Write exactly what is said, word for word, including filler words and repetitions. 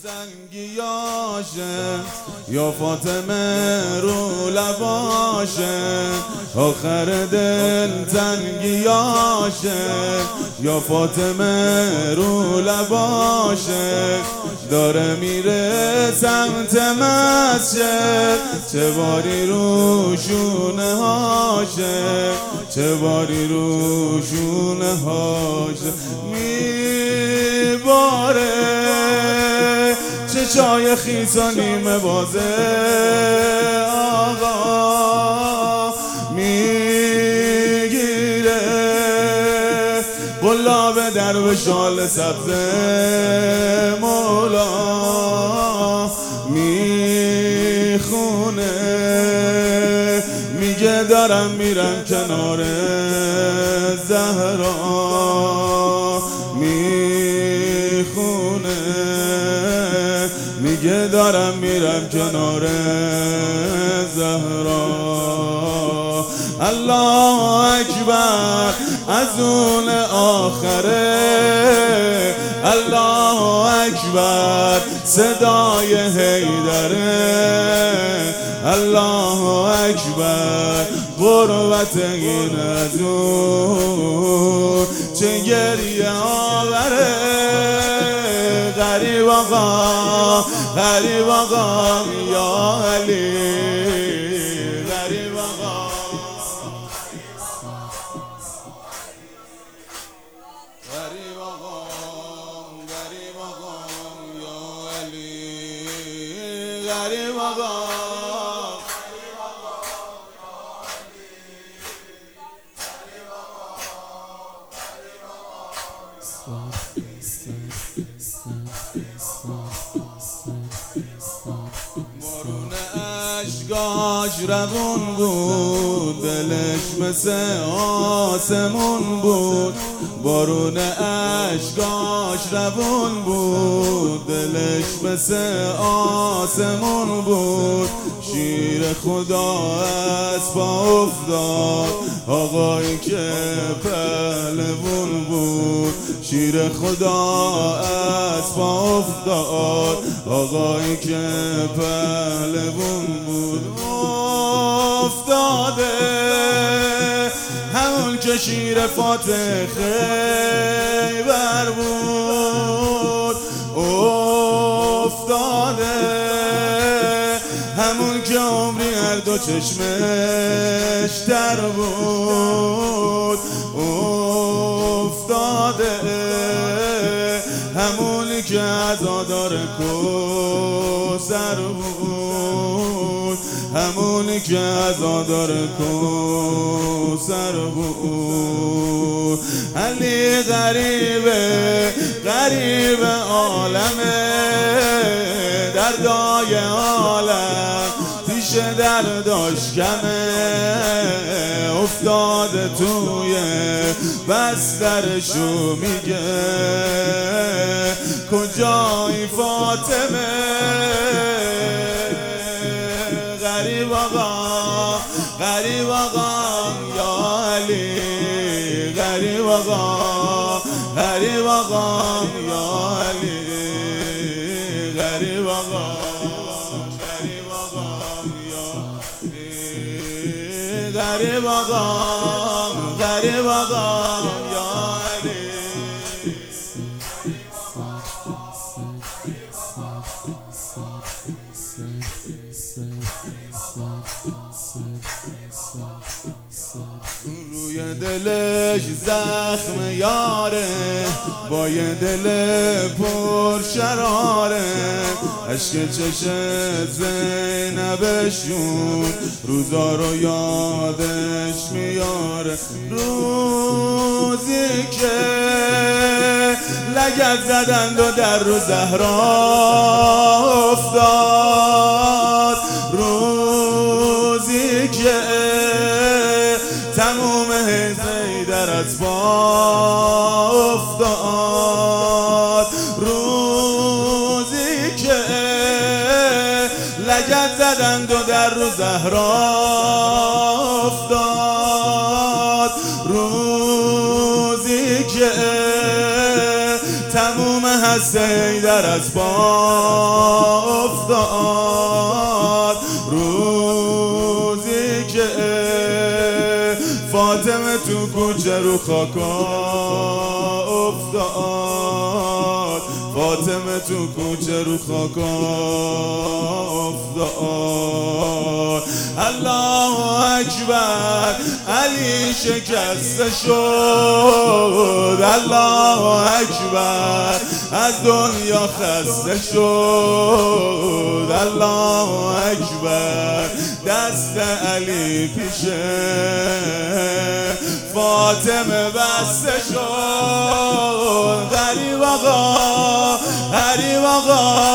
زنگیاشه یا فاطمه رو لباشه، آخر دل تنگیاشه یا فاطمه رو لباشه، داره میره سمت مسجد، چه باری رو شونه هاشه، چه باری رو شونه هاشه میباره، چه چای خیس و نیمه بازه آقا میگیره، قلاب در و شال سبز مولا میخونه، میگه دارم میرم کنار زهرا، میخونه میگه دارم میرم کنار زهرا. الله اکبر از اون آخره، الله اکبر صدای حیدره، الله اکبر غربت این از اون چه گریه آوره، غریب آقا غریب آقا یا علی، غریب آقا غریب آقا غریب آقا یا علی، غریب آقا بارون اشکاش روون بود، دلش مثل آسمون بود، بارون اشکاش روون بود، دلش مثل آسمون بود، شیر خدا از پا افتاد آقایی که پهلوون بود، شیر خدا از پا افتاد آقایی که پهلوون بود، افتاده همون که شیر فاتح خیبر بود، افتاده همون که عمری هر دو چشمش در بود، افتاده همونی که عزادار کوثر بود، همونی که عزادار کوثر بود. علی غریبه غریب عالمه، دردای عالم پیش درداش کمه، افتاده توی بسترشو میگه کجای فاطمه، غریب آقا غریب آقا یا علی، غریب آقا غریب آقا یا علی، غریب آقا غریب آقا یا علی، غریب آقا غریب آقا یا علی. روی دلش زخم یاره با یه دل پر شراره، عشق چش زینبشون روزا رو یادش میاره، روزی که لگد زدند و در رو زهرا افتاد، روزی که تموم حیدر از پا افتاد، روزی که لگد زدند و در رو زهرا افتاد، روزی که تموم دست حیدر از پا افتاد. روزی که فاطمه تو کوچه رو خاکا افتاد، فاطمه تو کوچه رو خاکا افتاد. الله اکبر، علی شکسته شد. الله اکبر، از دنیا خسته شد. الله اکبر، دست علی پیشه فاطمه بسته شد. غریب آقا، غریب آقا،